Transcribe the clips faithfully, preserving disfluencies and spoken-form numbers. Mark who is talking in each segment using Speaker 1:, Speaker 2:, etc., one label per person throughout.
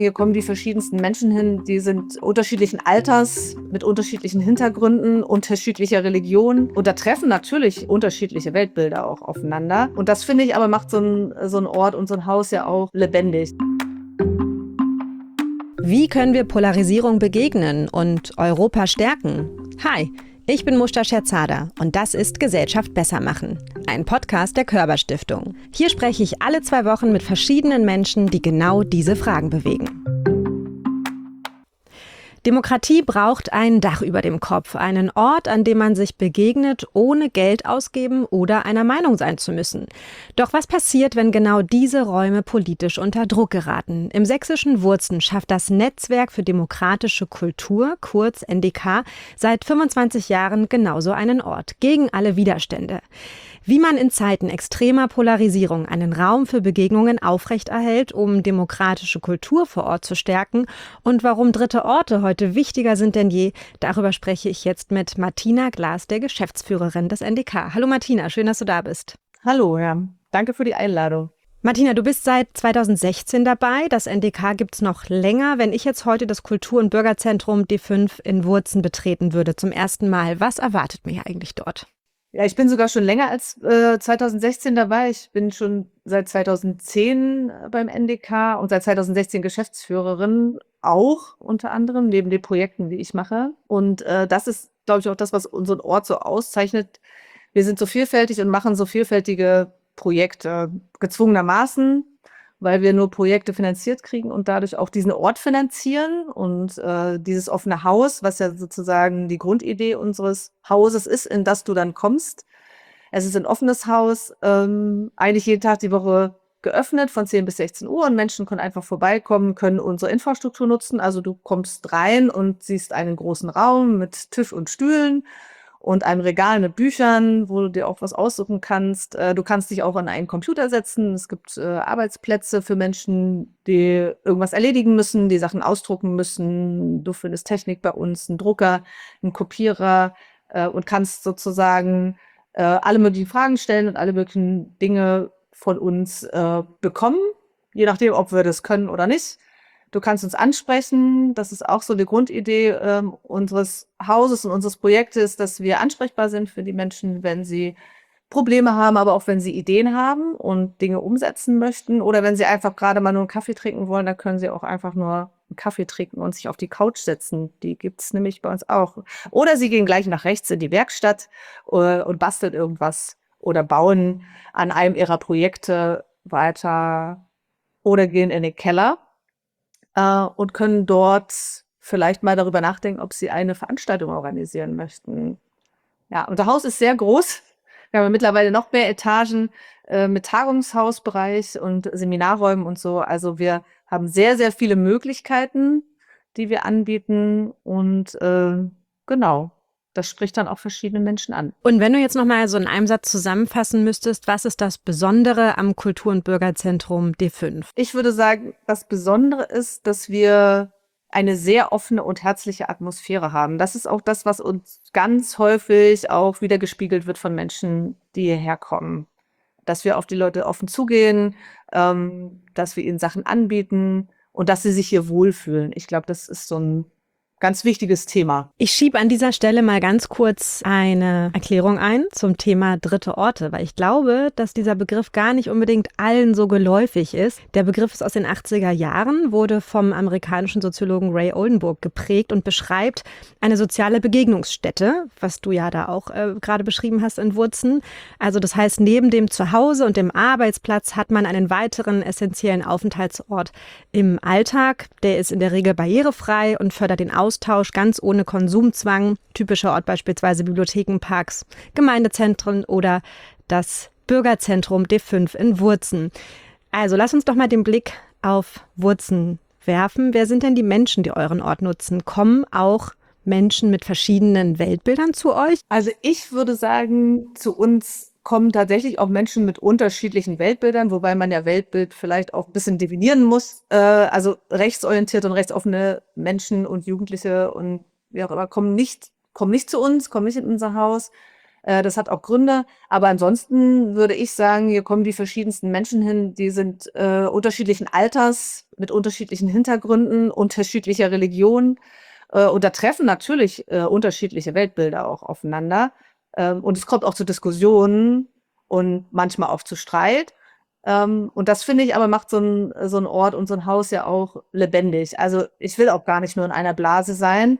Speaker 1: Hier kommen die verschiedensten Menschen hin, die sind unterschiedlichen Alters, mit unterschiedlichen Hintergründen, unterschiedlicher Religion. Und da treffen natürlich unterschiedliche Weltbilder auch aufeinander. Und das, finde ich, aber macht so ein, so ein Ort und so ein Haus ja auch lebendig.
Speaker 2: Wie können wir Polarisierung begegnen und Europa stärken? Hi, ich bin Mushta Scherzada und das ist Gesellschaft besser machen, ein Podcast der Körber Stiftung. Hier spreche ich alle zwei Wochen mit verschiedenen Menschen, die genau diese Fragen bewegen. Demokratie braucht ein Dach über dem Kopf, einen Ort, an dem man sich begegnet, ohne Geld ausgeben oder einer Meinung sein zu müssen. Doch was passiert, wenn genau diese Räume politisch unter Druck geraten? Im sächsischen Wurzen schafft das Netzwerk für demokratische Kultur, kurz N D K, seit fünfundzwanzig Jahren genauso einen Ort, gegen alle Widerstände. Wie man in Zeiten extremer Polarisierung einen Raum für Begegnungen aufrechterhält, um demokratische Kultur vor Ort zu stärken und warum dritte Orte heute wichtiger sind denn je, darüber spreche ich jetzt mit Martina Glas, der Geschäftsführerin des N D K. Hallo Martina, schön, dass du da bist.
Speaker 1: Hallo, ja. Danke für die Einladung.
Speaker 2: Martina, du bist seit zweitausendsechzehn dabei. Das N D K gibt's noch länger. Wenn ich jetzt heute das Kultur- und Bürgerzentrum D fünf in Wurzen betreten würde, zum ersten Mal, was erwartet mich eigentlich dort?
Speaker 1: Ja, ich bin sogar schon länger als äh, zweitausendsechzehn dabei. Ich bin schon seit zweitausendzehn beim N D K und seit zweitausendsechzehn Geschäftsführerin auch unter anderem, neben den Projekten, die ich mache. Und äh, das ist, glaube ich, auch das, was unseren Ort so auszeichnet. Wir sind so vielfältig und machen so vielfältige Projekte, gezwungenermaßen, weil wir nur Projekte finanziert kriegen und dadurch auch diesen Ort finanzieren und äh, dieses offene Haus, was ja sozusagen die Grundidee unseres Hauses ist, in das du dann kommst. Es ist ein offenes Haus, ähm, eigentlich jeden Tag die Woche geöffnet von zehn bis sechzehn Uhr und Menschen können einfach vorbeikommen, können unsere Infrastruktur nutzen. Also du kommst rein und siehst einen großen Raum mit Tisch und Stühlen und einem Regal mit Büchern, wo du dir auch was aussuchen kannst. Äh, du kannst dich auch an einen Computer setzen. Es gibt äh, Arbeitsplätze für Menschen, die irgendwas erledigen müssen, die Sachen ausdrucken müssen. Du findest Technik bei uns, einen Drucker, einen Kopierer äh, und kannst sozusagen äh, alle möglichen Fragen stellen und alle möglichen Dinge von uns äh, bekommen, je nachdem, ob wir das können oder nicht. Du kannst uns ansprechen. Das ist auch so die Grundidee ähm, unseres Hauses und unseres Projektes, dass wir ansprechbar sind für die Menschen, wenn sie Probleme haben, aber auch wenn sie Ideen haben und Dinge umsetzen möchten. Oder wenn sie einfach gerade mal nur einen Kaffee trinken wollen, dann können sie auch einfach nur einen Kaffee trinken und sich auf die Couch setzen. Die gibt's nämlich bei uns auch. Oder sie gehen gleich nach rechts in die Werkstatt äh, und basteln irgendwas oder bauen an einem ihrer Projekte weiter oder gehen in den Keller äh, und können dort vielleicht mal darüber nachdenken, ob sie eine Veranstaltung organisieren möchten. Ja, unser Haus ist sehr groß. Wir haben mittlerweile noch mehr Etagen äh, mit Tagungshausbereich und Seminarräumen und so. Also wir haben sehr, sehr viele Möglichkeiten, die wir anbieten. Und äh, genau, das spricht dann auch verschiedene Menschen an.
Speaker 2: Und wenn du jetzt noch mal so in einem Satz zusammenfassen müsstest, was ist das Besondere am Kultur- und Bürgerzentrum D fünf?
Speaker 1: Ich würde sagen, das Besondere ist, dass wir eine sehr offene und herzliche Atmosphäre haben. Das ist auch das, was uns ganz häufig auch wiedergespiegelt wird von Menschen, die hierher kommen. Dass wir auf die Leute offen zugehen, ähm, dass wir ihnen Sachen anbieten und dass sie sich hier wohlfühlen. Ich glaube, das ist so ein ganz wichtiges Thema.
Speaker 2: Ich schiebe an dieser Stelle mal ganz kurz eine Erklärung ein zum Thema dritte Orte, weil ich glaube, dass dieser Begriff gar nicht unbedingt allen so geläufig ist. Der Begriff ist aus den achtziger Jahren, wurde vom amerikanischen Soziologen Ray Oldenburg geprägt und beschreibt eine soziale Begegnungsstätte, was du ja da auch äh, gerade beschrieben hast in Wurzen. Also das heißt, neben dem Zuhause und dem Arbeitsplatz hat man einen weiteren essentiellen Aufenthaltsort im Alltag. Der ist in der Regel barrierefrei und fördert den Austausch Austausch ganz ohne Konsumzwang. Typischer Ort beispielsweise Bibliotheken, Parks, Gemeindezentren oder das Bürgerzentrum D fünf in Wurzen. Also lass uns doch mal den Blick auf Wurzen werfen. Wer sind denn die Menschen, die euren Ort nutzen? Kommen auch Menschen mit verschiedenen Weltbildern zu euch?
Speaker 1: Also ich würde sagen, zu uns kommen tatsächlich auch Menschen mit unterschiedlichen Weltbildern, wobei man ja Weltbild vielleicht auch ein bisschen definieren muss. Äh, also rechtsorientierte und rechtsoffene Menschen und Jugendliche und wie auch immer kommen nicht, kommen nicht zu uns, kommen nicht in unser Haus. Äh, das hat auch Gründe. Aber ansonsten würde ich sagen, hier kommen die verschiedensten Menschen hin, die sind äh, unterschiedlichen Alters, mit unterschiedlichen Hintergründen, unterschiedlicher Religion. Äh, und da treffen natürlich äh, unterschiedliche Weltbilder auch aufeinander. Ähm, und es kommt auch zu Diskussionen und manchmal auch zu Streit. Ähm, und das finde ich aber macht so ein, so ein Ort und so ein Haus ja auch lebendig. Also ich will auch gar nicht nur in einer Blase sein.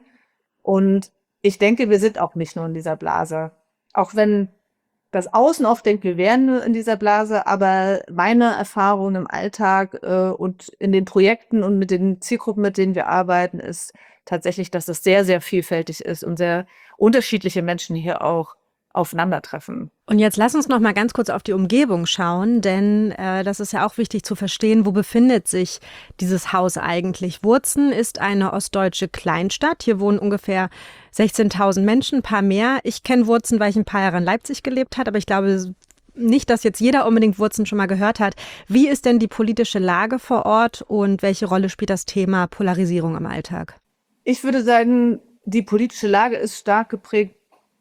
Speaker 1: Und ich denke, wir sind auch nicht nur in dieser Blase. Auch wenn das Außen oft denkt, wir wären nur in dieser Blase, aber meine Erfahrung im Alltag äh, und in den Projekten und mit den Zielgruppen, mit denen wir arbeiten, ist tatsächlich, dass es sehr, sehr vielfältig ist und sehr unterschiedliche Menschen hier auch aufeinandertreffen.
Speaker 2: Und jetzt lass uns noch mal ganz kurz auf die Umgebung schauen, denn äh, das ist ja auch wichtig zu verstehen, wo befindet sich dieses Haus eigentlich. Wurzen ist eine ostdeutsche Kleinstadt. Hier wohnen ungefähr sechzehntausend Menschen, ein paar mehr. Ich kenne Wurzen, weil ich ein paar Jahre in Leipzig gelebt habe, aber ich glaube nicht, dass jetzt jeder unbedingt Wurzen schon mal gehört hat. Wie ist denn die politische Lage vor Ort und welche Rolle spielt das Thema Polarisierung im Alltag?
Speaker 1: Ich würde sagen, die politische Lage ist stark geprägt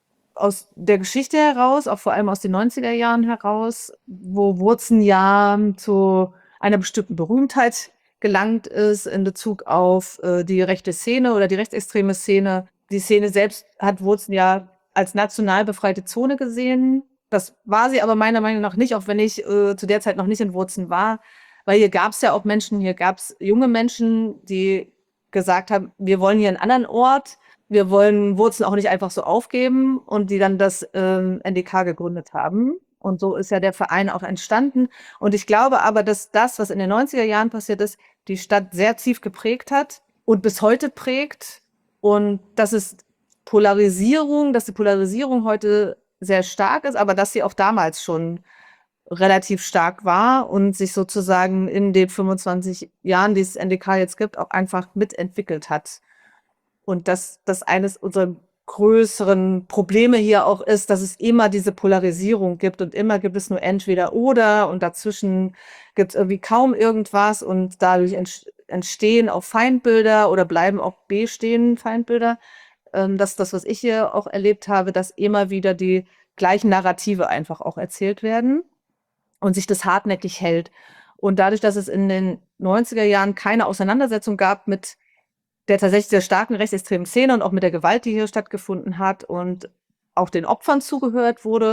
Speaker 1: aus der Geschichte heraus, auch vor allem aus den neunziger Jahren heraus, wo Wurzen ja zu einer bestimmten Berühmtheit gelangt ist in Bezug auf äh, die rechte Szene oder die rechtsextreme Szene. Die Szene selbst hat Wurzen ja als national befreite Zone gesehen. Das war sie aber meiner Meinung nach nicht, auch wenn ich äh, zu der Zeit noch nicht in Wurzen war, weil hier gab es ja auch Menschen, hier gab es junge Menschen, die gesagt haben, wir wollen hier einen anderen Ort, wir wollen Wurzeln auch nicht einfach so aufgeben und die dann das ähm, N D K gegründet haben. Und so ist ja der Verein auch entstanden. Und ich glaube aber, dass das, was in den neunziger Jahren passiert ist, die Stadt sehr tief geprägt hat und bis heute prägt. Und dass es Polarisierung, dass die Polarisierung heute sehr stark ist, aber dass sie auch damals schon relativ stark war und sich sozusagen in den fünfundzwanzig Jahren, die es N D K jetzt gibt, auch einfach mitentwickelt hat. Und dass das eines unserer größeren Probleme hier auch ist, dass es immer diese Polarisierung gibt und immer gibt es nur entweder oder und dazwischen gibt es irgendwie kaum irgendwas und dadurch entstehen auch Feindbilder oder bleiben auch bestehen Feindbilder. Ähm, das ist das, was ich hier auch erlebt habe, dass immer wieder die gleichen Narrative einfach auch erzählt werden und sich das hartnäckig hält. Und dadurch, dass es in den neunziger Jahren keine Auseinandersetzung gab mit der tatsächlich sehr starken rechtsextremen Szene und auch mit der Gewalt, die hier stattgefunden hat und auch den Opfern zugehört wurde,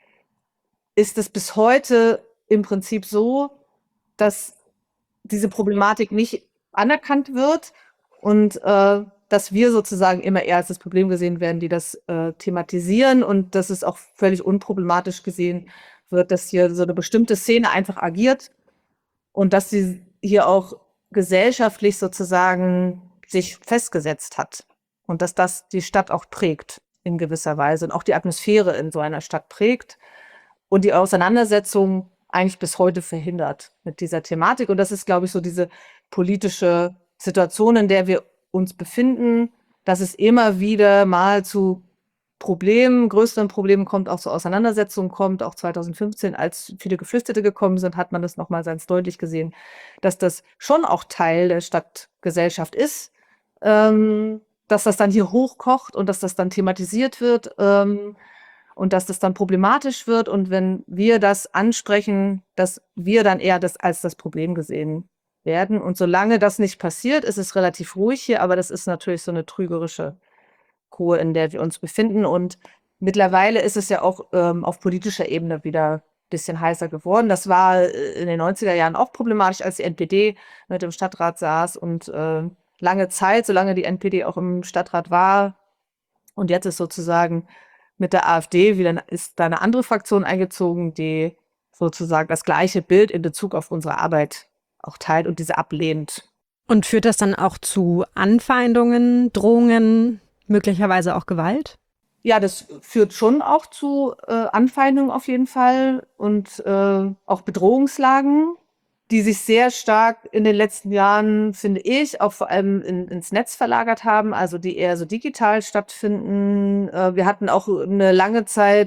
Speaker 1: ist es bis heute im Prinzip so, dass diese Problematik nicht anerkannt wird und äh, dass wir sozusagen immer eher als das Problem gesehen werden, die das äh, thematisieren und dass es auch völlig unproblematisch gesehen wird, dass hier so eine bestimmte Szene einfach agiert und dass sie hier auch gesellschaftlich sozusagen sich festgesetzt hat und dass das die Stadt auch prägt in gewisser Weise und auch die Atmosphäre in so einer Stadt prägt und die Auseinandersetzung eigentlich bis heute verhindert mit dieser Thematik. Und das ist, glaube ich, so diese politische Situation, in der wir uns befinden, dass es immer wieder mal zu Problemen, größeren Problemen kommt, auch zu Auseinandersetzungen kommt. Auch zweitausendfünfzehn, als viele Geflüchtete gekommen sind, hat man das nochmal ganz deutlich gesehen, dass das schon auch Teil der Stadtgesellschaft ist, ähm, dass das dann hier hochkocht und dass das dann thematisiert wird ähm, und dass das dann problematisch wird. Und wenn wir das ansprechen, dass wir dann eher das als das Problem gesehen werden. Und solange das nicht passiert, ist es relativ ruhig hier, aber das ist natürlich so eine trügerische Ruhe, in der wir uns befinden. Und mittlerweile ist es ja auch ähm, auf politischer Ebene wieder ein bisschen heißer geworden. Das war in den neunziger Jahren auch problematisch, als die N P D mit dem Stadtrat saß und äh, lange Zeit, solange die N P D auch im Stadtrat war. Und jetzt ist sozusagen mit der AfD wieder ist da eine andere Fraktion eingezogen, die sozusagen das gleiche Bild in Bezug auf unsere Arbeit auch teilt und diese ablehnt.
Speaker 2: Und führt das dann auch zu Anfeindungen, Drohungen, möglicherweise auch Gewalt?
Speaker 1: Ja, das führt schon auch zu äh, Anfeindungen auf jeden Fall und äh, auch Bedrohungslagen, die sich sehr stark in den letzten Jahren, finde ich, auch vor allem in, ins Netz verlagert haben, also die eher so digital stattfinden. Äh, wir hatten auch eine lange Zeit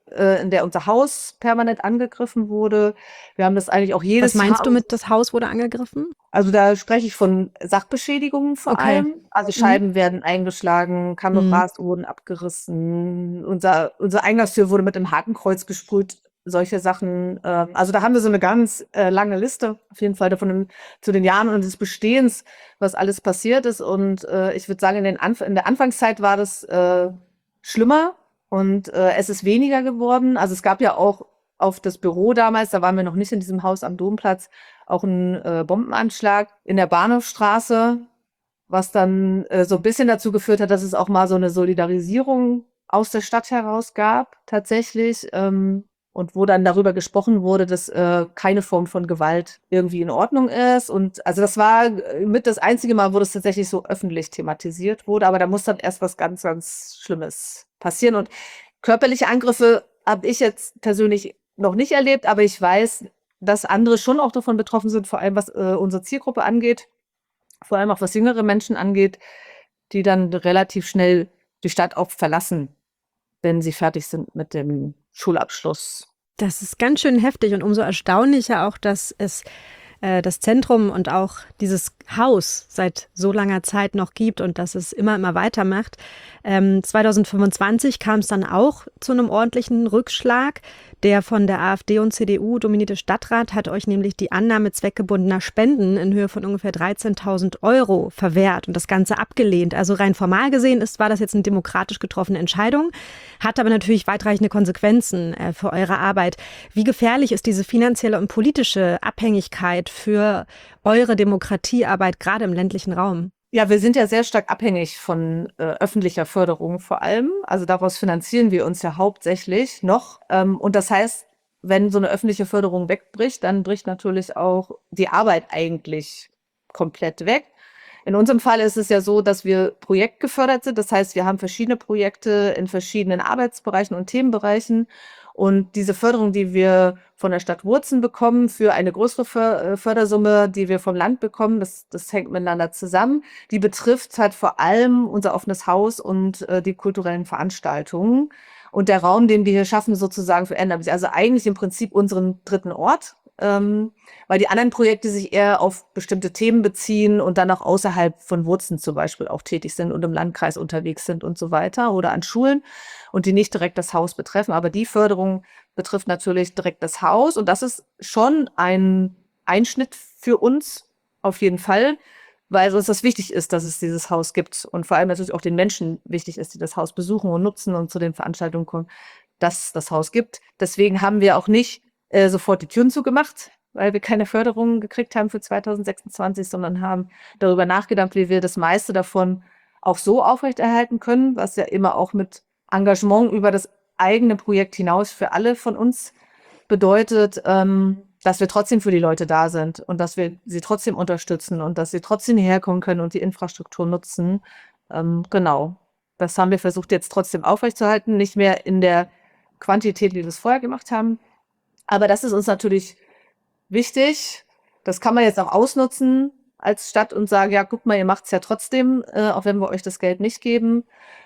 Speaker 1: äh, in der unser Haus permanent angegriffen wurde. Wir haben das eigentlich auch jedes
Speaker 2: Was meinst
Speaker 1: Jahr.
Speaker 2: du mit, das Haus wurde angegriffen?
Speaker 1: Also da spreche ich von Sachbeschädigungen vor
Speaker 2: Okay.
Speaker 1: allem. Also
Speaker 2: Mhm.
Speaker 1: Scheiben werden eingeschlagen, Kameras wurden abgerissen, unser, unsere Eingangstür wurde mit dem Hakenkreuz gesprüht, solche Sachen. Ähm, also da haben wir so eine ganz äh, lange Liste, auf jeden Fall davon im, zu den Jahren und des Bestehens, was alles passiert ist. Und äh, ich würde sagen, in, den Anf in der Anfangszeit war das äh, schlimmer und äh, es ist weniger geworden. Also es gab ja auch auf das Büro damals, da waren wir noch nicht in diesem Haus am Domplatz, auch ein äh, Bombenanschlag in der Bahnhofstraße, was dann äh, so ein bisschen dazu geführt hat, dass es auch mal so eine Solidarisierung aus der Stadt heraus gab, tatsächlich. Ähm, und wo dann darüber gesprochen wurde, dass äh, keine Form von Gewalt irgendwie in Ordnung ist. Und also das war äh, mit das einzige Mal, wo das tatsächlich so öffentlich thematisiert wurde. Aber da muss dann erst was ganz, ganz Schlimmes passieren. Und körperliche Angriffe habe ich jetzt persönlich noch nicht erlebt, aber ich weiß, dass andere schon auch davon betroffen sind, vor allem was äh, unsere Zielgruppe angeht, vor allem auch was jüngere Menschen angeht, die dann relativ schnell die Stadt auch verlassen, wenn sie fertig sind mit dem Schulabschluss.
Speaker 2: Das ist ganz schön heftig und umso erstaunlicher auch, dass es äh, das Zentrum und auch dieses Haus seit so langer Zeit noch gibt und dass es immer, immer weitermacht. Ähm, zwanzig fünfundzwanzig kam es dann auch zu einem ordentlichen Rückschlag. Der von der AfD und C D U dominierte Stadtrat hat euch nämlich die Annahme zweckgebundener Spenden in Höhe von ungefähr dreizehntausend Euro verwehrt und das Ganze abgelehnt. Also rein formal gesehen ist, war das jetzt eine demokratisch getroffene Entscheidung, hat aber natürlich weitreichende Konsequenzen äh, für eure Arbeit. Wie gefährlich ist diese finanzielle und politische Abhängigkeit für eure Demokratiearbeit, gerade im ländlichen Raum?
Speaker 1: Ja, wir sind ja sehr stark abhängig von äh, öffentlicher Förderung vor allem. Also daraus finanzieren wir uns ja hauptsächlich noch. Ähm, und das heißt, wenn so eine öffentliche Förderung wegbricht, dann bricht natürlich auch die Arbeit eigentlich komplett weg. In unserem Fall ist es ja so, dass wir projektgefördert sind. Das heißt, wir haben verschiedene Projekte in verschiedenen Arbeitsbereichen und Themenbereichen. Und diese Förderung, die wir von der Stadt Wurzen bekommen, für eine größere För- äh, Fördersumme, die wir vom Land bekommen, das, das hängt miteinander zusammen, die betrifft halt vor allem unser offenes Haus und äh, die kulturellen Veranstaltungen. Und der Raum, den wir hier schaffen, sozusagen verändern sich. Also eigentlich im Prinzip unseren dritten Ort. Ähm, weil die anderen Projekte sich eher auf bestimmte Themen beziehen und dann auch außerhalb von Wurzen zum Beispiel auch tätig sind und im Landkreis unterwegs sind und so weiter oder an Schulen und die nicht direkt das Haus betreffen. Aber die Förderung betrifft natürlich direkt das Haus und das ist schon ein Einschnitt für uns auf jeden Fall, weil uns das wichtig ist, dass es dieses Haus gibt und vor allem natürlich auch den Menschen wichtig ist, die das Haus besuchen und nutzen und zu den Veranstaltungen kommen, dass es das Haus gibt. Deswegen haben wir auch nicht äh, sofort die Türen zugemacht, weil wir keine Förderung gekriegt haben für zwanzig sechsundzwanzig, sondern haben darüber nachgedacht, wie wir das meiste davon auch so aufrechterhalten können, was ja immer auch mit Engagement über das eigene Projekt hinaus für alle von uns bedeutet, ähm, dass wir trotzdem für die Leute da sind und dass wir sie trotzdem unterstützen und dass sie trotzdem hierher kommen können und die Infrastruktur nutzen. Ähm, genau. Das haben wir versucht jetzt trotzdem aufrechtzuerhalten, nicht mehr in der Quantität, wie wir es vorher gemacht haben. Aber das ist uns natürlich wichtig. Das kann man jetzt auch ausnutzen als Stadt und sagen, ja, guck mal, ihr macht's ja trotzdem, äh, auch wenn wir euch das Geld nicht geben.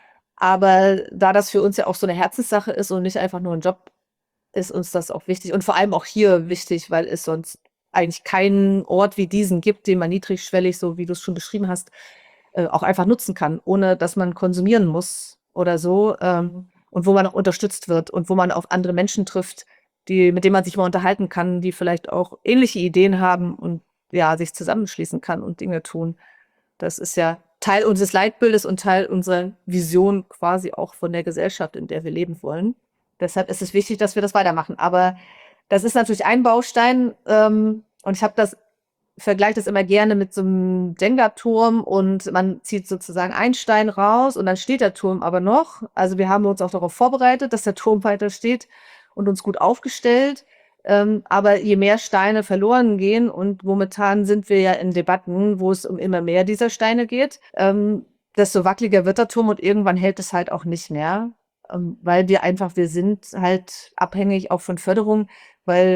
Speaker 1: Aber da das für uns ja auch so eine Herzenssache ist und nicht einfach nur ein Job, ist uns das auch wichtig. Und vor allem auch hier wichtig, weil es sonst eigentlich keinen Ort wie diesen gibt, den man niedrigschwellig, so wie du es schon beschrieben hast, äh, auch einfach nutzen kann, ohne dass man konsumieren muss oder so. Ähm, und wo man auch unterstützt wird und wo man auf andere Menschen trifft, die, mit denen man sich mal unterhalten kann, die vielleicht auch ähnliche Ideen haben und ja, sich zusammenschließen kann und Dinge tun. Das ist ja Teil unseres Leitbildes und Teil unserer Vision quasi auch von der Gesellschaft, in der wir leben wollen. Deshalb ist es wichtig, dass wir das weitermachen. Aber das ist natürlich ein Baustein ähm, und ich habe das vergleiche das immer gerne mit so einem Jenga-Turm und man zieht sozusagen einen Stein raus und dann steht der Turm aber noch. Also wir haben uns auch darauf vorbereitet, dass der Turm weiter steht und uns gut aufgestellt. Ähm, aber je mehr Steine verloren gehen und momentan sind wir ja in Debatten, wo es um immer mehr dieser Steine geht, ähm, desto wackeliger wird der Turm und irgendwann hält es halt auch nicht mehr, ähm, weil wir einfach, wir sind halt abhängig auch von Förderung, weil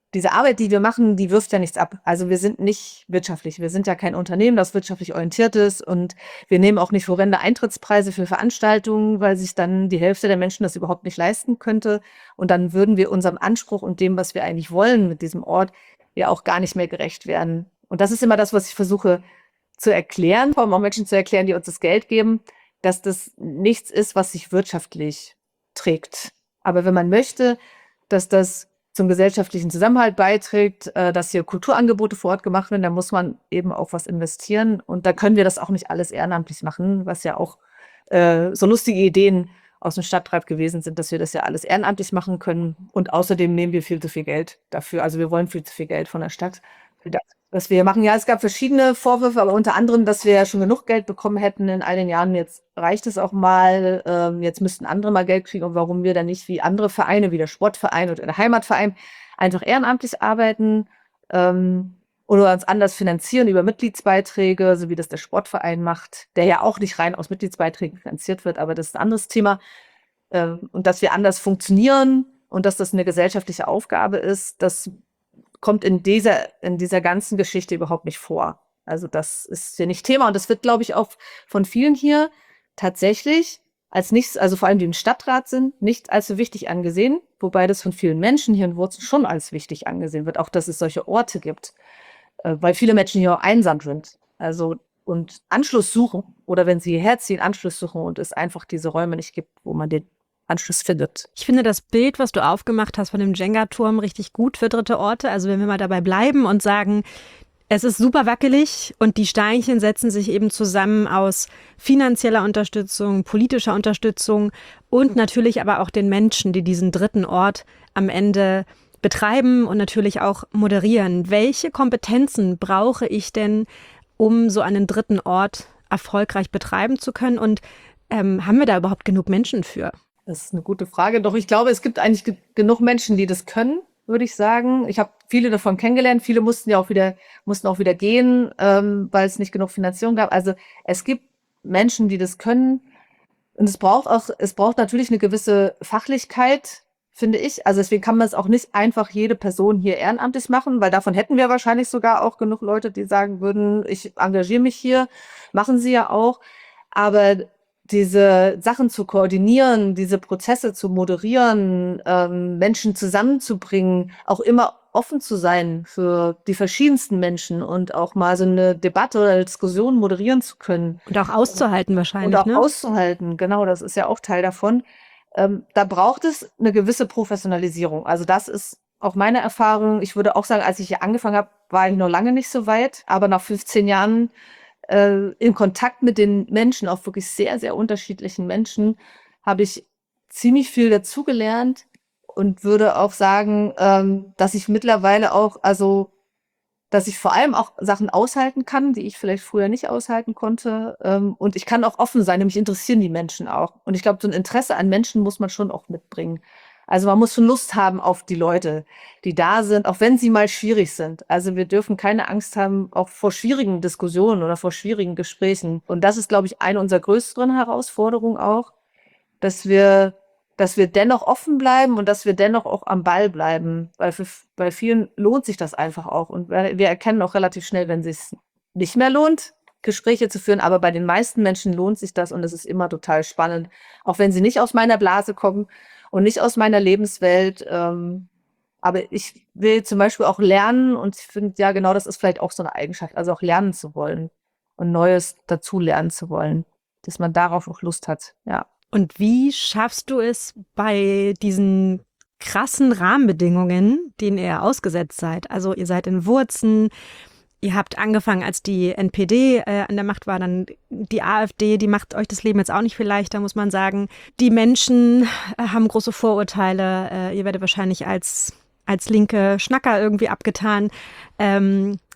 Speaker 1: diese Arbeit, die wir machen, die wirft ja nichts ab. Also wir sind nicht wirtschaftlich. Wir sind ja kein Unternehmen, das wirtschaftlich orientiert ist und wir nehmen auch nicht horrende Eintrittspreise für Veranstaltungen, weil sich dann die Hälfte der Menschen das überhaupt nicht leisten könnte. Und dann würden wir unserem Anspruch und dem, was wir eigentlich wollen mit diesem Ort, ja auch gar nicht mehr gerecht werden. Und das ist immer das, was ich versuche zu erklären, vor allem auch Menschen zu erklären, die uns das Geld geben, dass das nichts ist, was sich wirtschaftlich trägt. Aber wenn man möchte, dass das zum gesellschaftlichen Zusammenhalt beiträgt, äh, dass hier Kulturangebote vor Ort gemacht werden, da muss man eben auch was investieren. Und da können wir das auch nicht alles ehrenamtlich machen, was ja auch äh, so lustige Ideen aus dem Stadtrat gewesen sind, dass wir das ja alles ehrenamtlich machen können. Und außerdem nehmen wir viel zu viel Geld dafür. Also wir wollen viel zu viel Geld von der Stadt für das, was wir machen. Ja, es gab verschiedene Vorwürfe, aber unter anderem, dass wir ja schon genug Geld bekommen hätten in all den Jahren. Jetzt reicht es auch mal. Ähm, jetzt müssten andere mal Geld kriegen. Und warum wir dann nicht wie andere Vereine, wie der Sportverein oder der Heimatverein, einfach ehrenamtlich arbeiten ähm, oder uns anders finanzieren über Mitgliedsbeiträge, so wie das der Sportverein macht, der ja auch nicht rein aus Mitgliedsbeiträgen finanziert wird, aber das ist ein anderes Thema. Ähm, und dass wir anders funktionieren und dass das eine gesellschaftliche Aufgabe ist, das kommt in dieser, in dieser ganzen Geschichte überhaupt nicht vor. Also das ist hier nicht Thema und das wird, glaube ich, auch von vielen hier tatsächlich als nichts, also vor allem die im Stadtrat sind, nicht als so wichtig angesehen, wobei das von vielen Menschen hier in Wurzen schon als wichtig angesehen wird, auch dass es solche Orte gibt, äh, weil viele Menschen hier auch einsam sind. Also und Anschluss suchen oder wenn sie hierher ziehen, Anschluss suchen und es einfach diese Räume nicht gibt, wo man den Anschluss findet.
Speaker 2: Ich finde das Bild, was du aufgemacht hast von dem Jenga-Turm, richtig gut für dritte Orte. Also wenn wir mal dabei bleiben und sagen, es ist super wackelig und die Steinchen setzen sich eben zusammen aus finanzieller Unterstützung, politischer Unterstützung und natürlich aber auch den Menschen, die diesen dritten Ort am Ende betreiben und natürlich auch moderieren. Welche Kompetenzen brauche ich denn, um so einen dritten Ort erfolgreich betreiben zu können? Und ähm, haben wir da überhaupt genug Menschen für?
Speaker 1: Das ist eine gute Frage. Doch ich glaube, es gibt eigentlich ge- genug Menschen, die das können, würde ich sagen. Ich habe viele davon kennengelernt. Viele mussten ja auch wieder, mussten auch wieder gehen, ähm, weil es nicht genug Finanzierung gab. Also es gibt Menschen, die das können. Und es braucht auch, es braucht natürlich eine gewisse Fachlichkeit, finde ich. Also deswegen kann man es auch nicht einfach jede Person hier ehrenamtlich machen, weil davon hätten wir wahrscheinlich sogar auch genug Leute, die sagen würden, ich engagiere mich hier. Machen sie ja auch. Aber diese Sachen zu koordinieren, diese Prozesse zu moderieren, ähm, Menschen zusammenzubringen, auch immer offen zu sein für die verschiedensten Menschen und auch mal so eine Debatte oder eine Diskussion moderieren zu können.
Speaker 2: Und auch auszuhalten wahrscheinlich,
Speaker 1: Und auch
Speaker 2: ne?
Speaker 1: auszuhalten, genau, das ist ja auch Teil davon. Ähm, da braucht es eine gewisse Professionalisierung. Also das ist auch meine Erfahrung. Ich würde auch sagen, als ich hier angefangen habe, war ich noch lange nicht so weit, aber nach fünfzehn Jahren äh, in Kontakt mit den Menschen, auch wirklich sehr, sehr unterschiedlichen Menschen, habe ich ziemlich viel dazugelernt und würde auch sagen, ähm, dass ich mittlerweile auch, also, dass ich vor allem auch Sachen aushalten kann, die ich vielleicht früher nicht aushalten konnte. Ähm, und ich kann auch offen sein, nämlich interessieren die Menschen auch. Und ich glaube, so ein Interesse an Menschen muss man schon auch mitbringen. Also man muss schon Lust haben auf die Leute, die da sind, auch wenn sie mal schwierig sind. Also wir dürfen keine Angst haben, auch vor schwierigen Diskussionen oder vor schwierigen Gesprächen. Und das ist, glaube ich, eine unserer größeren Herausforderungen auch, dass wir, dass wir dennoch offen bleiben und dass wir dennoch auch am Ball bleiben. Weil für, bei vielen lohnt sich das einfach auch. Und wir, wir erkennen auch relativ schnell, wenn es sich nicht mehr lohnt, Gespräche zu führen. Aber bei den meisten Menschen lohnt sich das und es ist immer total spannend. Auch wenn sie nicht aus meiner Blase kommen und nicht aus meiner Lebenswelt. Ähm, aber ich will zum Beispiel auch lernen und ich finde, ja, genau das ist vielleicht auch so eine Eigenschaft, also auch lernen zu wollen und Neues dazu lernen zu wollen, dass man darauf auch Lust hat, ja.
Speaker 2: Und wie schaffst du es bei diesen krassen Rahmenbedingungen, denen ihr ausgesetzt seid? Also ihr seid in Wurzen, ihr habt angefangen, als die N P D äh, an der Macht war, dann die AfD, die macht euch das Leben jetzt auch nicht viel leichter, muss man sagen. Die Menschen äh, haben große Vorurteile, äh, ihr werdet wahrscheinlich als, als linke Schnacker irgendwie abgetan. Ähm,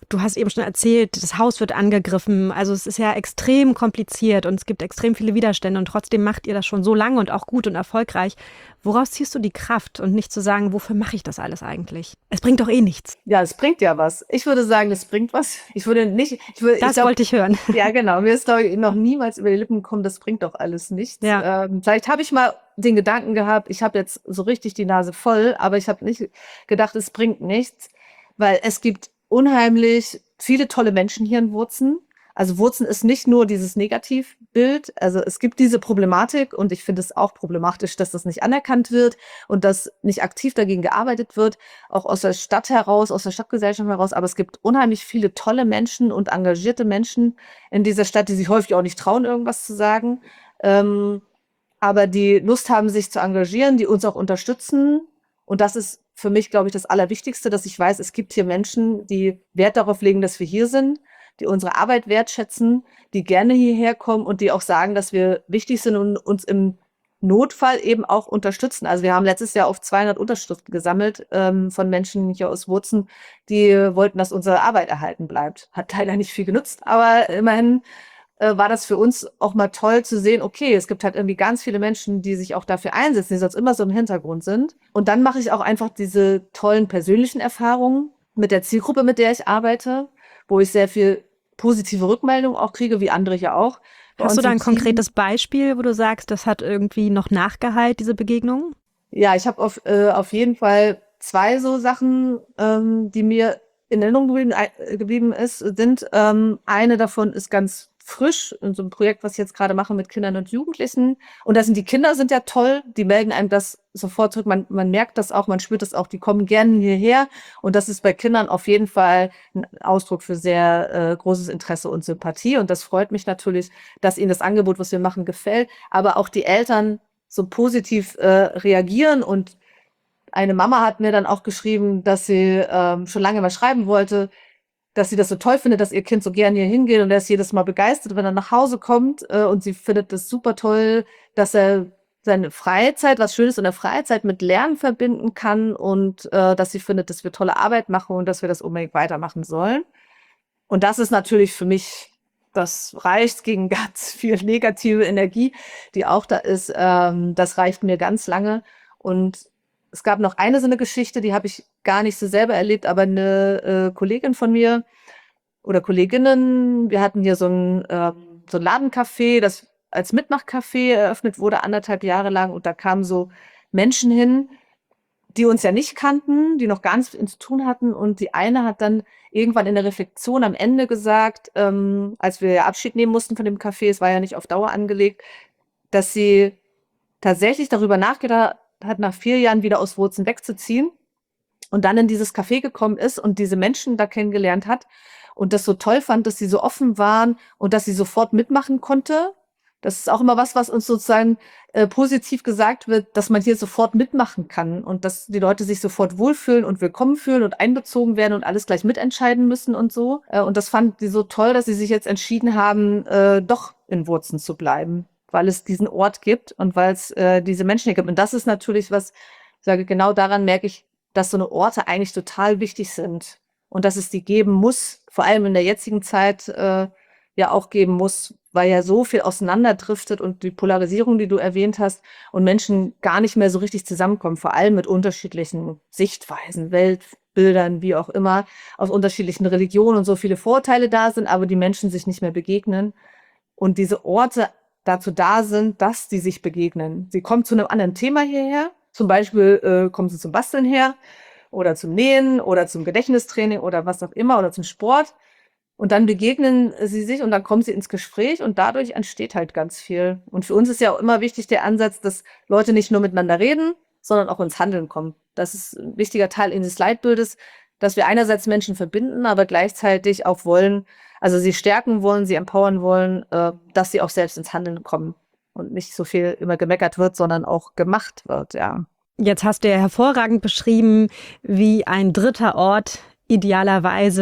Speaker 2: Du hast eben schon erzählt, das Haus wird angegriffen. Also es ist ja extrem kompliziert und es gibt extrem viele Widerstände und trotzdem macht ihr das schon so lange und auch gut und erfolgreich. Woraus ziehst du die Kraft und nicht zu sagen, wofür mache ich das alles eigentlich? Es bringt doch eh nichts.
Speaker 1: Ja, es bringt ja was. Ich würde sagen, es bringt was. Ich würde nicht, ich würde,
Speaker 2: Das
Speaker 1: ich glaub,
Speaker 2: wollte ich hören.
Speaker 1: Ja, genau. Mir ist, glaube ich, noch niemals über die Lippen gekommen, das bringt doch alles nichts.
Speaker 2: Ja.
Speaker 1: Ähm, vielleicht habe ich mal den Gedanken gehabt, ich habe jetzt so richtig die Nase voll, aber ich habe nicht gedacht, es bringt nichts, weil es gibt unheimlich viele tolle Menschen hier in Wurzen. Also Wurzen ist nicht nur dieses Negativbild, also es gibt diese Problematik und ich finde es auch problematisch, dass das nicht anerkannt wird und dass nicht aktiv dagegen gearbeitet wird, auch aus der Stadt heraus, aus der Stadtgesellschaft heraus. Aber es gibt unheimlich viele tolle Menschen und engagierte Menschen in dieser Stadt, die sich häufig auch nicht trauen, irgendwas zu sagen, ähm, aber die Lust haben, sich zu engagieren, die uns auch unterstützen. Und das ist für mich, glaube ich, das Allerwichtigste, dass ich weiß, es gibt hier Menschen, die Wert darauf legen, dass wir hier sind, die unsere Arbeit wertschätzen, die gerne hierher kommen und die auch sagen, dass wir wichtig sind und uns im Notfall eben auch unterstützen. Also wir haben letztes Jahr auf zweihundert Unterschriften gesammelt ähm, von Menschen hier aus Wurzen, die wollten, dass unsere Arbeit erhalten bleibt. Hat leider nicht viel genutzt, aber immerhin äh, war das für uns auch mal toll zu sehen, okay, es gibt halt irgendwie ganz viele Menschen, die sich auch dafür einsetzen, die sonst immer so im Hintergrund sind. Und dann mache ich auch einfach diese tollen persönlichen Erfahrungen mit der Zielgruppe, mit der ich arbeite, wo ich sehr viel positive Rückmeldungen auch kriege, wie andere ja auch. Bei
Speaker 2: Hast du
Speaker 1: uns
Speaker 2: da
Speaker 1: im
Speaker 2: ein
Speaker 1: Team.
Speaker 2: konkretes Beispiel, wo du sagst, das hat irgendwie noch Nachgehalt, diese Begegnung?
Speaker 1: Ja, ich habe auf, äh, auf jeden Fall zwei so Sachen, ähm, die mir in Erinnerung geblieben, äh, geblieben ist, sind. Ähm, eine davon ist ganz frisch in so einem Projekt, was ich jetzt gerade mache mit Kindern und Jugendlichen. Und da sind die Kinder sind ja toll, die melden einem das sofort zurück. Man, man merkt das auch, man spürt das auch, die kommen gerne hierher. Und das ist bei Kindern auf jeden Fall ein Ausdruck für sehr äh, großes Interesse und Sympathie. Und das freut mich natürlich, dass ihnen das Angebot, was wir machen, gefällt. Aber auch die Eltern so positiv äh, reagieren. Und eine Mama hat mir dann auch geschrieben, dass sie ähm, schon lange mal schreiben wollte, dass sie das so toll findet, dass ihr Kind so gern hier hingeht und er ist jedes Mal begeistert, wenn er nach Hause kommt. Äh, und sie findet das super toll, dass er seine Freizeit, was Schönes in der Freizeit mit Lernen verbinden kann und äh, dass sie findet, dass wir tolle Arbeit machen und dass wir das unbedingt weitermachen sollen. Und das ist natürlich für mich, das reicht gegen ganz viel negative Energie, die auch da ist. Ähm, das reicht mir ganz lange. Und es gab noch eine so eine Geschichte, die habe ich gar nicht so selber erlebt, aber eine äh, Kollegin von mir oder Kolleginnen, wir hatten hier so ein, ähm, so ein Ladencafé, das als Mitmachcafé eröffnet wurde, anderthalb Jahre lang. Und da kamen so Menschen hin, die uns ja nicht kannten, die noch gar nichts mit uns zu tun hatten. Und die eine hat dann irgendwann in der Reflexion am Ende gesagt, ähm, als wir Abschied nehmen mussten von dem Café, es war ja nicht auf Dauer angelegt, dass sie tatsächlich darüber nachgedacht hat, nach vier Jahren wieder aus Wurzen wegzuziehen und dann in dieses Café gekommen ist und diese Menschen da kennengelernt hat und das so toll fand, dass sie so offen waren und dass sie sofort mitmachen konnte. Das ist auch immer was, was uns sozusagen äh, positiv gesagt wird, dass man hier sofort mitmachen kann und dass die Leute sich sofort wohlfühlen und willkommen fühlen und einbezogen werden und alles gleich mitentscheiden müssen und so. Äh, und das fand sie so toll, dass sie sich jetzt entschieden haben, äh, doch in Wurzen zu bleiben, weil es diesen Ort gibt und weil es äh, diese Menschen hier gibt. Und das ist natürlich was, ich sage, genau daran merke ich, dass so eine Orte eigentlich total wichtig sind und dass es die geben muss, vor allem in der jetzigen Zeit äh, ja auch geben muss, weil ja so viel auseinanderdriftet und die Polarisierung, die du erwähnt hast, und Menschen gar nicht mehr so richtig zusammenkommen, vor allem mit unterschiedlichen Sichtweisen, Weltbildern, wie auch immer, aus unterschiedlichen Religionen und so viele Vorurteile da sind, aber die Menschen sich nicht mehr begegnen und diese Orte dazu da sind, dass die sich begegnen. Sie kommen zu einem anderen Thema hierher, zum Beispiel äh, kommen sie zum Basteln her oder zum Nähen oder zum Gedächtnistraining oder was auch immer oder zum Sport. Und dann begegnen sie sich und dann kommen sie ins Gespräch und dadurch entsteht halt ganz viel. Und für uns ist ja auch immer wichtig der Ansatz, dass Leute nicht nur miteinander reden, sondern auch ins Handeln kommen. Das ist ein wichtiger Teil dieses Leitbildes, dass wir einerseits Menschen verbinden, aber gleichzeitig auch wollen, also sie stärken wollen, sie empowern wollen, äh, dass sie auch selbst ins Handeln kommen und nicht so viel immer gemeckert wird, sondern auch gemacht wird, ja.
Speaker 2: Jetzt hast du ja hervorragend beschrieben, wie ein dritter Ort idealerweise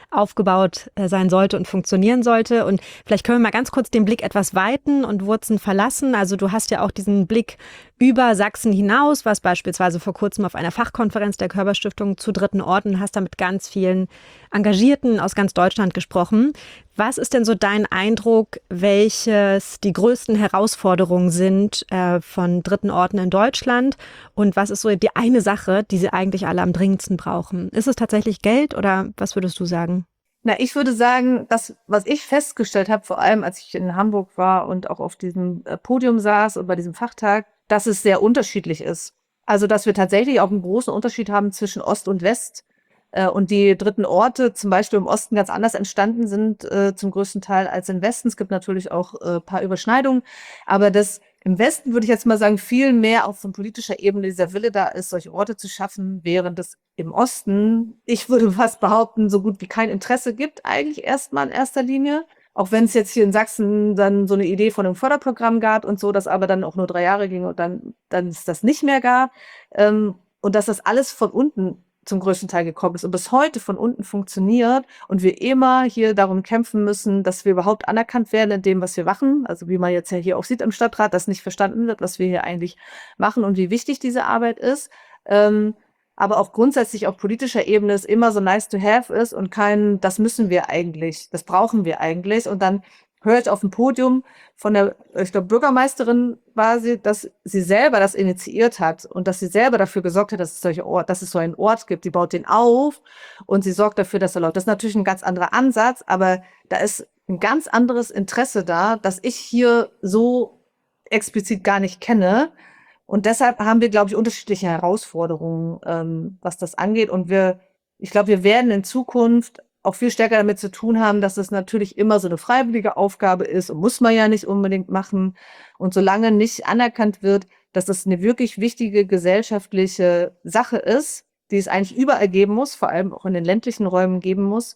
Speaker 2: aufgebaut äh, sein sollte und funktionieren sollte. Und vielleicht können wir mal ganz kurz den Blick etwas weiten und Wurzen verlassen. Also du hast ja auch diesen Blick über Sachsen hinaus, was beispielsweise vor kurzem auf einer Fachkonferenz der Körper-Stiftung zu dritten Orten, hast da mit ganz vielen Engagierten aus ganz Deutschland gesprochen. Was ist denn so dein Eindruck, welches die größten Herausforderungen sind äh, von dritten Orten in Deutschland? Und was ist so die eine Sache, die sie eigentlich alle am dringendsten brauchen? Ist es tatsächlich Geld oder was würdest du sagen?
Speaker 1: Na, ich würde sagen, das, was ich festgestellt habe, vor allem als ich in Hamburg war und auch auf diesem äh, Podium saß und bei diesem Fachtag, dass es sehr unterschiedlich ist. Also, dass wir tatsächlich auch einen großen Unterschied haben zwischen Ost und West. Äh, und die dritten Orte zum Beispiel im Osten ganz anders entstanden sind, äh, zum größten Teil als im Westen. Es gibt natürlich auch äh, paar Überschneidungen, aber das im Westen würde ich jetzt mal sagen, viel mehr auch von politischer Ebene dieser Wille da ist, solche Orte zu schaffen, während es im Osten, ich würde fast behaupten, so gut wie kein Interesse gibt, eigentlich erstmal in erster Linie. Auch wenn es jetzt hier in Sachsen dann so eine Idee von einem Förderprogramm gab und so, das aber dann auch nur drei Jahre ging und dann, dann es das nicht mehr gab. Ähm, und dass das alles von unten zum größten Teil gekommen ist und bis heute von unten funktioniert und wir immer hier darum kämpfen müssen, dass wir überhaupt anerkannt werden in dem, was wir machen. Also wie man jetzt ja hier auch sieht im Stadtrat, dass nicht verstanden wird, was wir hier eigentlich machen und wie wichtig diese Arbeit ist. Ähm, aber auch grundsätzlich auf politischer Ebene es immer so nice to have ist und kein, das müssen wir eigentlich, das brauchen wir eigentlich. Und dann höre ich auf dem Podium von der, ich glaube, Bürgermeisterin war sie, dass sie selber das initiiert hat und dass sie selber dafür gesorgt hat, dass es solche Ort, dass es so einen Ort gibt. Die baut den auf und sie sorgt dafür, dass er läuft. Das ist natürlich ein ganz anderer Ansatz, aber da ist ein ganz anderes Interesse da, das ich hier so explizit gar nicht kenne. Und deshalb haben wir, glaube ich, unterschiedliche Herausforderungen, ähm, was das angeht. Und wir, ich glaube, wir werden in Zukunft auch viel stärker damit zu tun haben, dass es natürlich immer so eine freiwillige Aufgabe ist und muss man ja nicht unbedingt machen. Und solange nicht anerkannt wird, dass das eine wirklich wichtige gesellschaftliche Sache ist, die es eigentlich überall geben muss, vor allem auch in den ländlichen Räumen geben muss,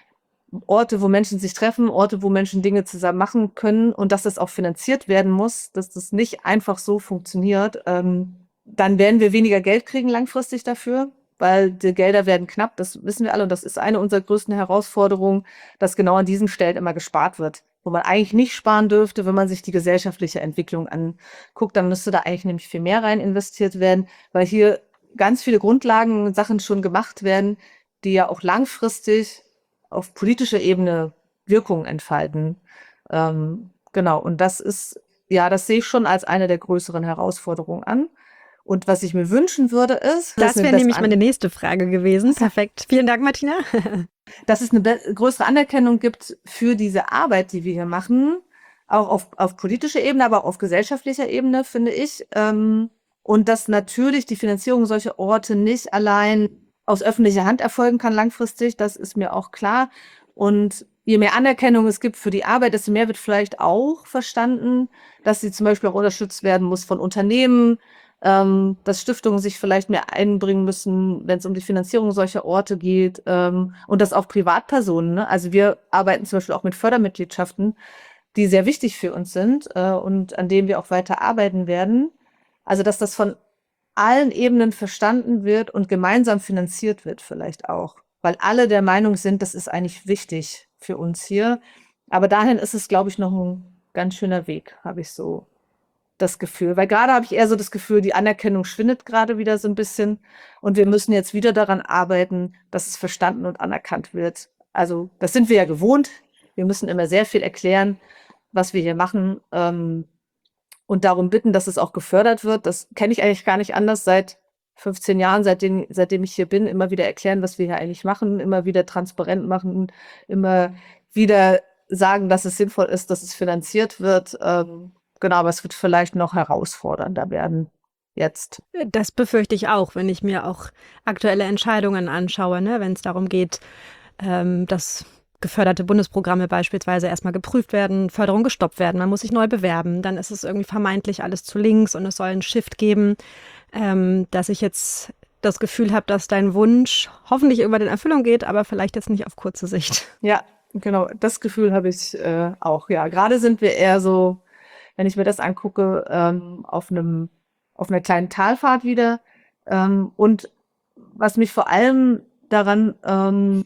Speaker 1: Orte, wo Menschen sich treffen, Orte, wo Menschen Dinge zusammen machen können und dass das auch finanziert werden muss, dass das nicht einfach so funktioniert, ähm, dann werden wir weniger Geld kriegen langfristig dafür, weil die Gelder werden knapp, das wissen wir alle und das ist eine unserer größten Herausforderungen, dass genau an diesen Stellen immer gespart wird, wo man eigentlich nicht sparen dürfte, wenn man sich die gesellschaftliche Entwicklung anguckt, dann müsste da eigentlich nämlich viel mehr rein investiert werden, weil hier ganz viele Grundlagen, Sachen schon gemacht werden, die ja auch langfristig auf politischer Ebene Wirkung entfalten. Ähm, genau, und das ist, ja, das sehe ich schon als eine der größeren Herausforderungen an. Und was ich mir wünschen würde, ist,
Speaker 2: Das wäre nämlich meine nächste Frage gewesen. Perfekt. Vielen Dank, Martina.
Speaker 1: Dass es eine größere Anerkennung gibt für diese Arbeit, die wir hier machen, auch auf, auf politischer Ebene, aber auch auf gesellschaftlicher Ebene, finde ich. Ähm, und dass natürlich die Finanzierung solcher Orte nicht allein aus öffentlicher Hand erfolgen kann langfristig, das ist mir auch klar. Und je mehr Anerkennung es gibt für die Arbeit, desto mehr wird vielleicht auch verstanden, dass sie zum Beispiel auch unterstützt werden muss von Unternehmen, ähm, dass Stiftungen sich vielleicht mehr einbringen müssen, wenn es um die Finanzierung solcher Orte geht, ähm, und dass auch Privatpersonen, ne? Also wir arbeiten zum Beispiel auch mit Fördermitgliedschaften, die sehr wichtig für uns sind äh, und an denen wir auch weiter arbeiten werden. Also dass das von allen Ebenen verstanden wird und gemeinsam finanziert wird vielleicht auch, weil alle der Meinung sind, das ist eigentlich wichtig für uns hier. Aber dahin ist es, glaube ich, noch ein ganz schöner Weg, habe ich so das Gefühl. Weil gerade habe ich eher so das Gefühl, die Anerkennung schwindet gerade wieder so ein bisschen und wir müssen jetzt wieder daran arbeiten, dass es verstanden und anerkannt wird. Also das sind wir ja gewohnt. Wir müssen immer sehr viel erklären, was wir hier machen. Ähm, und darum bitten, dass es auch gefördert wird. Das kenne ich eigentlich gar nicht anders seit fünfzehn Jahren, seitdem, seitdem ich hier bin, immer wieder erklären, was wir hier eigentlich machen, immer wieder transparent machen, immer wieder sagen, dass es sinnvoll ist, dass es finanziert wird. Ähm, genau, aber es wird vielleicht noch herausfordernder werden jetzt.
Speaker 2: Das befürchte ich auch, wenn ich mir auch aktuelle Entscheidungen anschaue, ne? Wenn es darum geht, ähm, dass geförderte Bundesprogramme beispielsweise erstmal geprüft werden, Förderung gestoppt werden, man muss sich neu bewerben, dann ist es irgendwie vermeintlich alles zu links und es soll einen Shift geben, ähm, dass ich jetzt das Gefühl habe, dass dein Wunsch hoffentlich irgendwann in Erfüllung geht, aber vielleicht jetzt nicht auf kurze Sicht.
Speaker 1: Ja, genau, das Gefühl habe ich äh, auch, ja. Gerade sind wir eher so, wenn ich mir das angucke, ähm, auf einem, auf einer kleinen Talfahrt wieder. Ähm, und was mich vor allem daran ähm,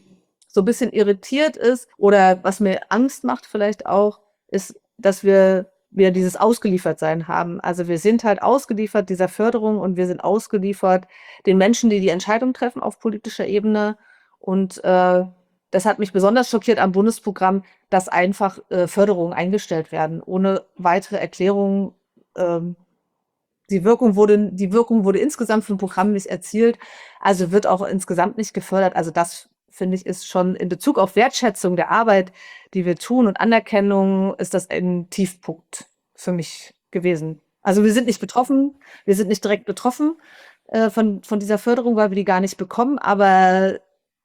Speaker 1: so ein bisschen irritiert ist oder was mir Angst macht vielleicht auch, ist, dass wir wir dieses Ausgeliefertsein haben. Also wir sind halt ausgeliefert dieser Förderung und wir sind ausgeliefert den Menschen, die die Entscheidung treffen auf politischer Ebene. Und äh, das hat mich besonders schockiert am Bundesprogramm, dass einfach äh, Förderungen eingestellt werden, ohne weitere Erklärung. Ähm, die Wirkung wurde, die Wirkung wurde insgesamt vom Programm nicht erzielt, also wird auch insgesamt nicht gefördert. Also das, finde ich, ist schon in Bezug auf Wertschätzung der Arbeit, die wir tun und Anerkennung, ist das ein Tiefpunkt für mich gewesen. Also wir sind nicht betroffen, wir sind nicht direkt betroffen äh, von, von dieser Förderung, weil wir die gar nicht bekommen, aber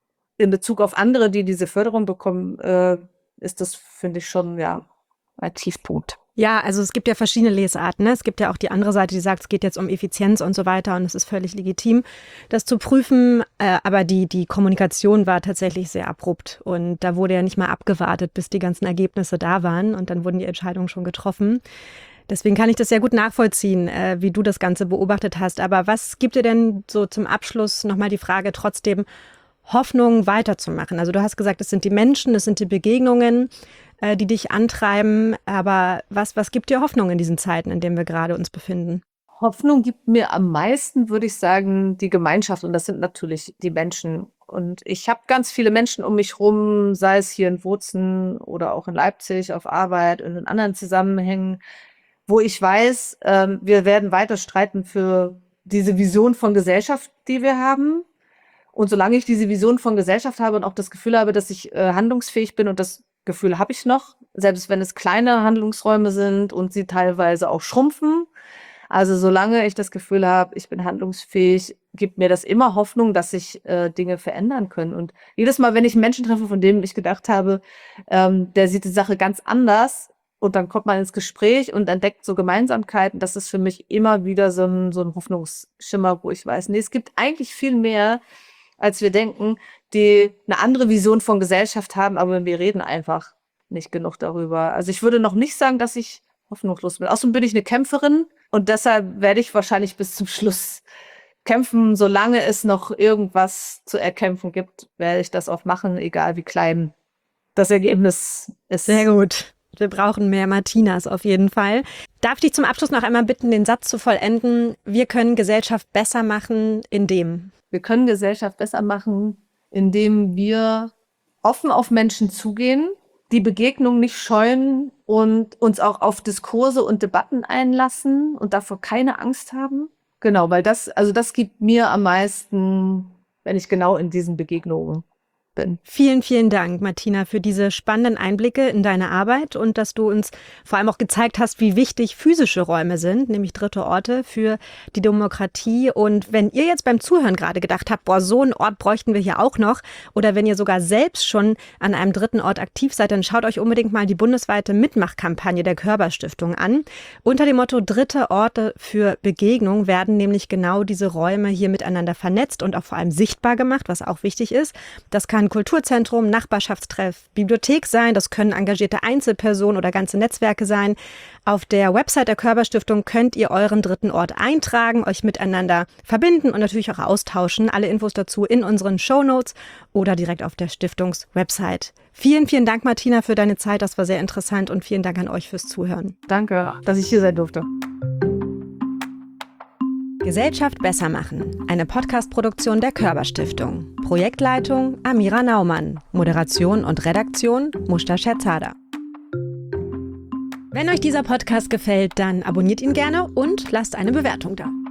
Speaker 1: in Bezug auf andere, die diese Förderung bekommen, äh, ist das, finde ich, schon ja ein Tiefpunkt.
Speaker 2: Ja, also es gibt ja verschiedene Lesarten. Ne? Es gibt ja auch die andere Seite, die sagt, es geht jetzt um Effizienz und so weiter und es ist völlig legitim, das zu prüfen. Äh, aber die, die Kommunikation war tatsächlich sehr abrupt und da wurde ja nicht mal abgewartet, bis die ganzen Ergebnisse da waren und dann wurden die Entscheidungen schon getroffen. Deswegen kann ich das sehr gut nachvollziehen, äh, wie du das Ganze beobachtet hast. Aber was gibt dir denn so zum Abschluss nochmal die Frage trotzdem, Hoffnung weiterzumachen? Also du hast gesagt, es sind die Menschen, es sind die Begegnungen, die dich antreiben. Aber was, was gibt dir Hoffnung in diesen Zeiten, in denen wir gerade uns befinden?
Speaker 1: Hoffnung gibt mir am meisten, würde ich sagen, die Gemeinschaft. Und das sind natürlich die Menschen. Und ich habe ganz viele Menschen um mich rum, sei es hier in Bozen oder auch in Leipzig auf Arbeit und in anderen Zusammenhängen, wo ich weiß, ähm, wir werden weiter streiten für diese Vision von Gesellschaft, die wir haben. Und solange ich diese Vision von Gesellschaft habe und auch das Gefühl habe, dass ich äh, handlungsfähig bin und das Gefühl habe ich noch, selbst wenn es kleine Handlungsräume sind und sie teilweise auch schrumpfen. Also solange ich das Gefühl habe, ich bin handlungsfähig, gibt mir das immer Hoffnung, dass sich äh, Dinge verändern können. Und jedes Mal, wenn ich einen Menschen treffe, von dem ich gedacht habe, ähm, der sieht die Sache ganz anders und dann kommt man ins Gespräch und entdeckt so Gemeinsamkeiten, das ist für mich immer wieder so ein, so ein Hoffnungsschimmer, wo ich weiß, nee, es gibt eigentlich viel mehr, als wir denken, die eine andere Vision von Gesellschaft haben, aber wir reden einfach nicht genug darüber. Also ich würde noch nicht sagen, dass ich hoffnungslos bin. Außerdem bin ich eine Kämpferin und deshalb werde ich wahrscheinlich bis zum Schluss kämpfen. Solange es noch irgendwas zu erkämpfen gibt, werde ich das auch machen, egal wie klein das Ergebnis ist.
Speaker 2: Sehr gut. Wir brauchen mehr Martinas auf jeden Fall. Darf ich dich zum Abschluss noch einmal bitten, den Satz zu vollenden? Wir können Gesellschaft besser machen, indem...
Speaker 1: Wir können Gesellschaft besser machen, indem wir offen auf Menschen zugehen, die Begegnung nicht scheuen und uns auch auf Diskurse und Debatten einlassen und davor keine Angst haben. Genau, weil das, also das gibt mir am meisten, wenn ich genau in diesen Begegnungen bin.
Speaker 2: Vielen, vielen Dank, Martina, für diese spannenden Einblicke in deine Arbeit und dass du uns vor allem auch gezeigt hast, wie wichtig physische Räume sind, nämlich dritte Orte für die Demokratie. Und wenn ihr jetzt beim Zuhören gerade gedacht habt, boah, so einen Ort bräuchten wir hier auch noch, oder wenn ihr sogar selbst schon an einem dritten Ort aktiv seid, dann schaut euch unbedingt mal die bundesweite Mitmachkampagne der Körber-Stiftung an. Unter dem Motto Dritte Orte für Begegnung werden nämlich genau diese Räume hier miteinander vernetzt und auch vor allem sichtbar gemacht, was auch wichtig ist. Das kann Kulturzentrum, Nachbarschaftstreff, Bibliothek sein. Das können engagierte Einzelpersonen oder ganze Netzwerke sein. Auf der Website der Körber-Stiftung könnt ihr euren dritten Ort eintragen, euch miteinander verbinden und natürlich auch austauschen. Alle Infos dazu in unseren Shownotes oder direkt auf der Stiftungs-Website. Vielen, vielen Dank, Martina, für deine Zeit. Das war sehr interessant und vielen Dank an euch fürs Zuhören.
Speaker 1: Danke, dass ich hier sein durfte.
Speaker 2: Gesellschaft besser machen. Eine Podcast-Produktion der Körber-Stiftung. Projektleitung Amira Naumann. Moderation und Redaktion Mushta Scherzada. Wenn euch dieser Podcast gefällt, dann abonniert ihn gerne und lasst eine Bewertung da.